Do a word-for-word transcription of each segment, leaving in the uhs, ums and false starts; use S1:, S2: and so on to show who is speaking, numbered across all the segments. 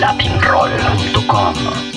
S1: latin roll punto com.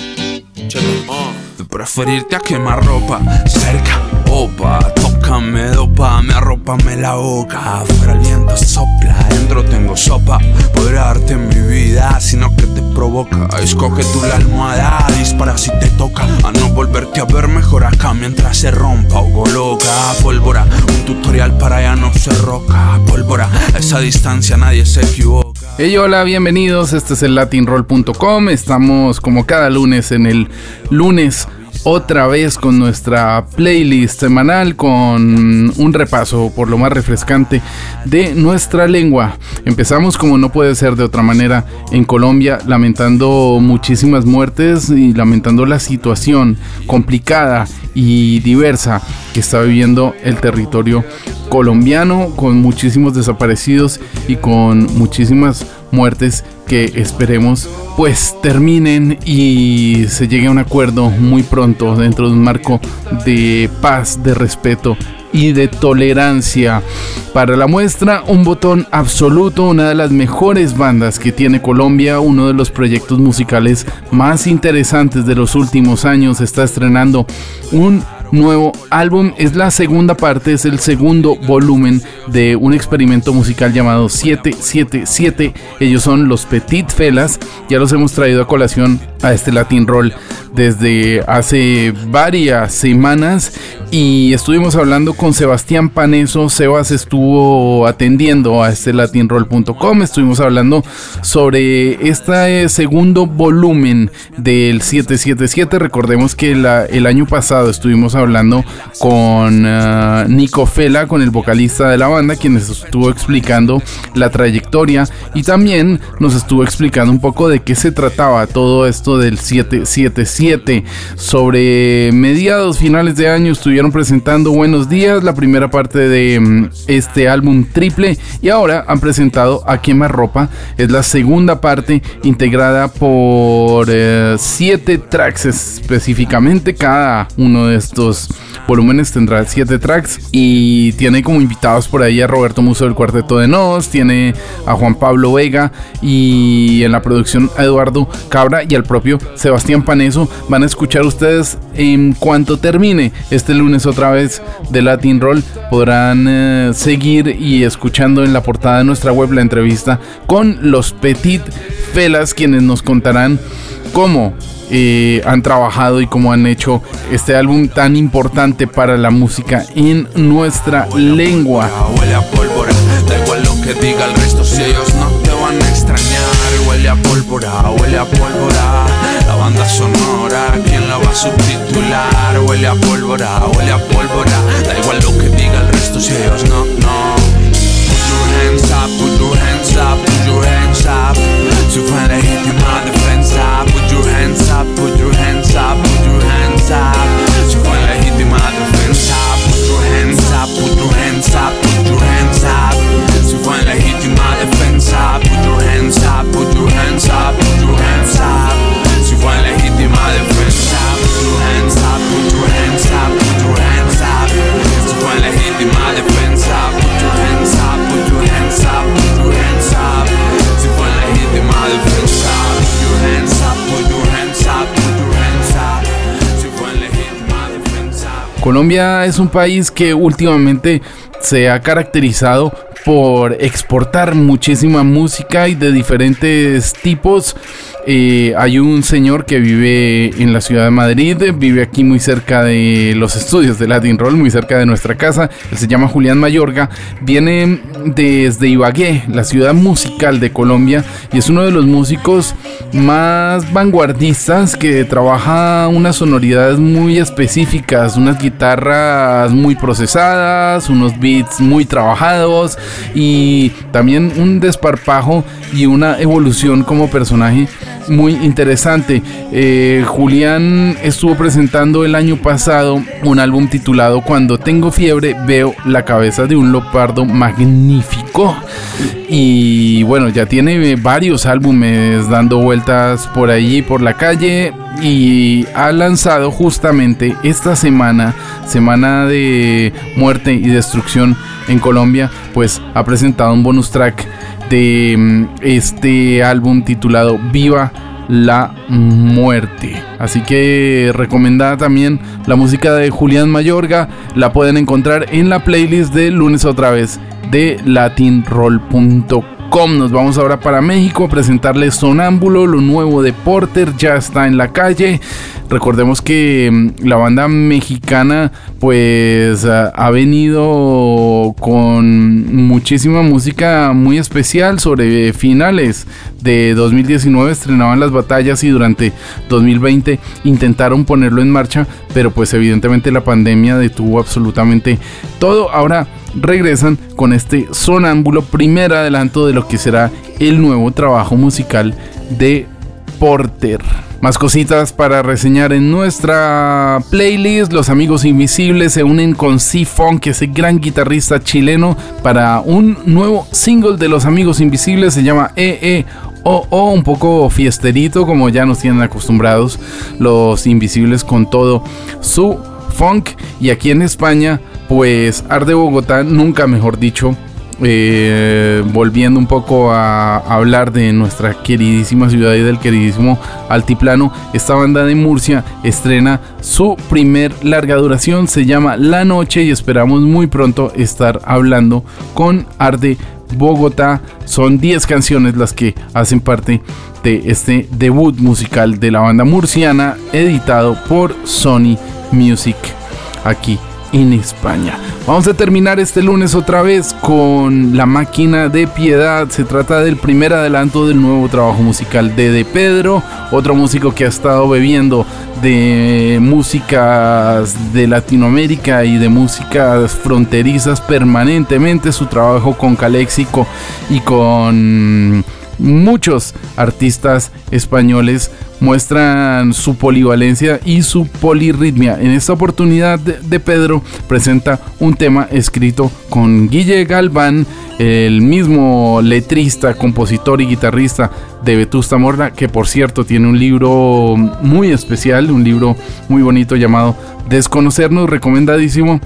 S2: De preferirte a quemar ropa cerca, opa, tócame, dópame, arrópame la boca. Afuera el viento sopla, adentro tengo sopa. Podré darte mi vida, sino que te provoca. Escoge tú la almohada, dispara si te toca. A no volverte a ver mejor acá mientras se rompa. Hugo loca, pólvora, un tutorial para ya no ser roca. Pólvora, a esa distancia nadie se equivoca.
S3: Hey, hola, bienvenidos, este es el latin roll punto com. Estamos como cada lunes en el lunes otra vez con nuestra playlist semanal, con un repaso por lo más refrescante de nuestra lengua. Empezamos, como no puede ser de otra manera, en Colombia, lamentando muchísimas muertes y lamentando la situación complicada y diversa que está viviendo el territorio colombiano, con muchísimos desaparecidos y con muchísimas muertes que esperemos pues terminen y se llegue a un acuerdo muy pronto dentro de un marco de paz, de respeto y de tolerancia. Para la muestra, un botón absoluto, una de las mejores bandas que tiene Colombia, uno de los proyectos musicales más interesantes de los últimos años, está estrenando un nuevo álbum. Es la segunda parte, es el segundo volumen de un experimento musical llamado siete siete siete. Ellos son los Petit Felas. Ya los hemos traído a colación a este Latin Roll desde hace varias semanas y estuvimos hablando con Sebastián Paneso. Sebas estuvo atendiendo a este latin roll punto com. Estuvimos hablando sobre este segundo volumen del siete siete siete. Recordemos que la, el año pasado estuvimos hablando con uh, Nico Fela, con el vocalista de la banda, quien nos estuvo explicando la trayectoria y también nos estuvo explicando un poco de qué se trataba todo esto del siete siete siete. Sobre mediados, finales de año estuvieron presentando Buenos Días, la primera parte de um, este álbum triple, y ahora han presentado A Quemar Ropa. Es la segunda parte integrada por uh, siete tracks específicamente. Cada uno de estos volúmenes tendrá siete tracks y tiene como invitados por ahí a Roberto Musso del Cuarteto de Nos, tiene a Juan Pablo Vega y en la producción a Eduardo Cabra y al propio Sebastián Paneso. Van a escuchar ustedes en cuanto termine este lunes otra vez de Latin Roll. Podrán eh, seguir y escuchando en la portada de nuestra web la entrevista con los Petit Felas, quienes nos contarán cómo Eh, han trabajado y cómo han hecho este álbum tan importante para la música en nuestra lengua.
S2: Huele a pólvora, da igual lo que diga el resto, si ellos no te van a extrañar. Huele a pólvora, huele a pólvora, la banda sonora, ¿quién la va a subtitular? Huele a pólvora, huele a pólvora, da igual lo que diga el resto, si ellos no, no. Put your hands up, put your hands up, put your hands up. Si fue legítima defensa, put your hands up, put your hands up, put your hands up. Si fue legítima defensa, put your hands up, put your hands up, put your hands up. Si fue legítima defensa, put your hands up, put your hands up, put your hands up. Si fue legítima defensa, put your hands up, put your hands up, put your hands up. Si fue legítima defensa, put your hands up, put your hands up, put your hands up. Si fue legítima defensa, put your hands up, put your hands up, put your hands up. Si fue legítima defensa.
S3: Colombia es un país que últimamente se ha caracterizado por exportar muchísima música y de diferentes tipos. Eh, hay un señor que vive en la ciudad de Madrid, vive aquí muy cerca de los estudios de Latin Roll, muy cerca de nuestra casa. Él se llama Julián Mayorga, viene desde Ibagué, la ciudad musical de Colombia, y es uno de los músicos más vanguardistas que trabaja unas sonoridades muy específicas, unas guitarras muy procesadas, unos beats muy trabajados y también un desparpajo y una evolución como personaje muy interesante. eh, Julián estuvo presentando el año pasado un álbum titulado Cuando tengo fiebre veo la cabeza de un leopardo magnífico, y bueno, ya tiene varios álbumes dando vueltas por ahí por la calle y ha lanzado justamente esta semana, semana de muerte y destrucción en Colombia, pues ha presentado un bonus track de este álbum titulado Viva la muerte. Así que recomendada también la música de Julián Mayorga, la pueden encontrar en la playlist de Lunes Otra Vez de latin roll punto com. Nos vamos ahora para México a presentarles Sonámbulo, lo nuevo de Porter, ya está en la calle. Recordemos que la banda mexicana pues ha venido con muchísima música muy especial. Sobre finales de dos mil diecinueve estrenaban Las Batallas y durante dos mil veinte intentaron ponerlo en marcha, pero pues evidentemente la pandemia detuvo absolutamente todo. Ahora regresan con este Sonámbulo, primer adelanto de lo que será el nuevo trabajo musical de Porter. Más cositas para reseñar en nuestra playlist. Los Amigos Invisibles se unen con C-Funk, ese gran guitarrista chileno, para un nuevo single de Los Amigos Invisibles. Se llama E E O O, un poco fiesterito como ya nos tienen acostumbrados Los Invisibles con todo su funk. Y aquí en España pues Arde Bogotá, nunca mejor dicho. Eh, volviendo un poco a hablar de nuestra queridísima ciudad y del queridísimo altiplano, esta banda de Murcia estrena su primer larga duración, se llama La Noche, y esperamos muy pronto estar hablando con Arde Bogotá. Son diez canciones las que hacen parte de este debut musical de la banda murciana, editado por Sony Music aquí en España. Vamos a terminar este lunes otra vez con La Máquina de Piedad. Se trata del primer adelanto del nuevo trabajo musical de De Pedro, otro músico que ha estado bebiendo de músicas de Latinoamérica y de músicas fronterizas permanentemente. Su trabajo con Calexico y con muchos artistas españoles muestran su polivalencia y su polirritmia. En esta oportunidad de, de Pedro presenta un tema escrito con Guille Galván, el mismo letrista, compositor y guitarrista de Vetusta Morla, que por cierto tiene un libro muy especial, un libro muy bonito llamado Desconocernos, recomendadísimo,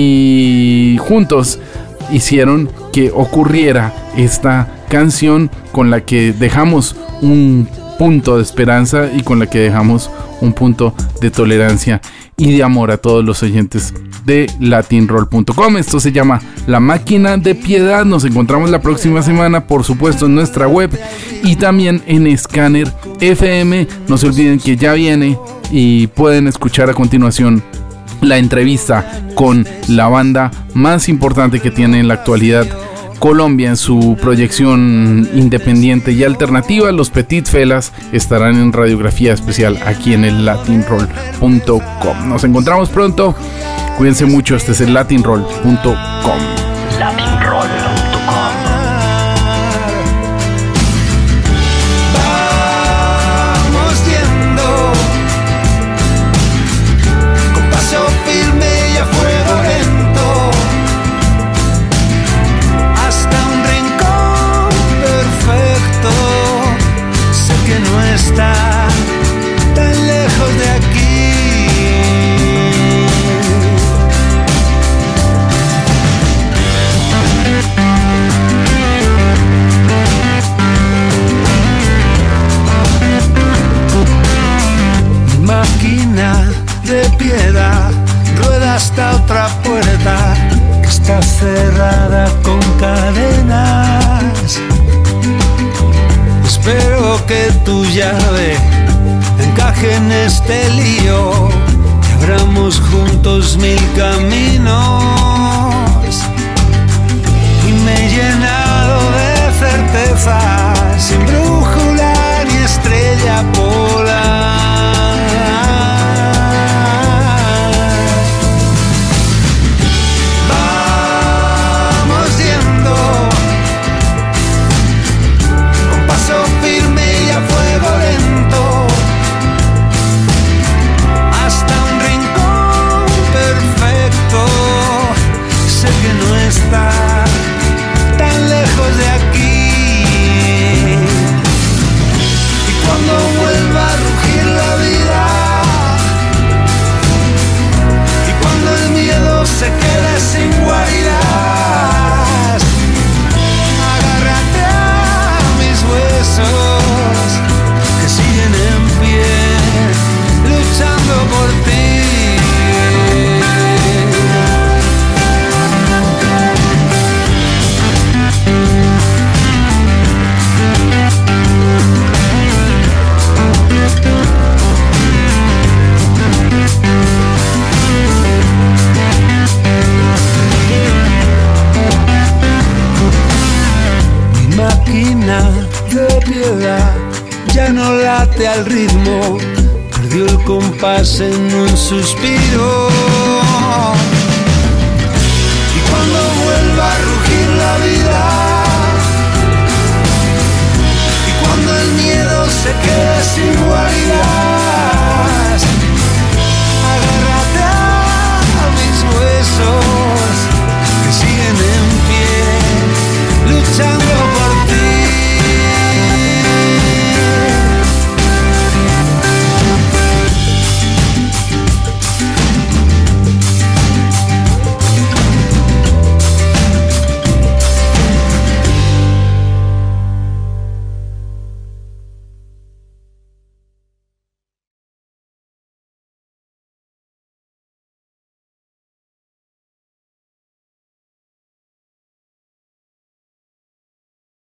S3: y juntos hicieron que ocurriera esta canción con la que dejamos un punto de esperanza y con la que dejamos un punto de tolerancia y de amor a todos los oyentes de latin roll punto com. Esto se llama La Máquina de Piedad. Nos encontramos la próxima semana, por supuesto, en nuestra web y también en Scanner F M. No se olviden que ya viene y pueden escuchar a continuación la entrevista con la banda más importante que tiene en la actualidad Colombia en su proyección independiente y alternativa. Los Petit Felas estarán en radiografía especial aquí en el latin roll punto com. Nos encontramos pronto. Cuídense mucho. Este es el latin roll punto com.
S1: latin roll punto com.
S4: Vamos yendo con paso firme y a fuego lento hasta un rincón perfecto. Sé que no está tan lejos de aquí. Máquina de piedad, rueda hasta otra puerta que está cerrada con cadenas. Espero que tu llave encaje en este lío y abramos juntos mil caminos. Y me he llenado de certeza, sin brújula ni estrella polar. Está tan lejos de aquí. no late al ritmo, perdió el compás en un suspiro. Y cuando vuelva a rugir la vida, y cuando el miedo se quede